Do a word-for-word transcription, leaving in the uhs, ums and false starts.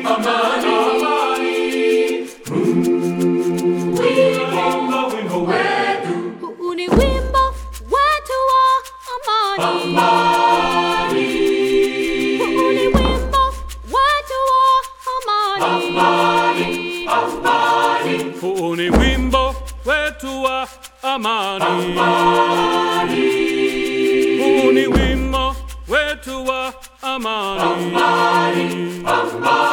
amani. Wimbo wetu. Huu ni wimbo wetu wa amani. Huu ni wimbo wetu wa amani. Huu ni wimbo wetu wa amani. Huu ni wimbo wetu wa amani.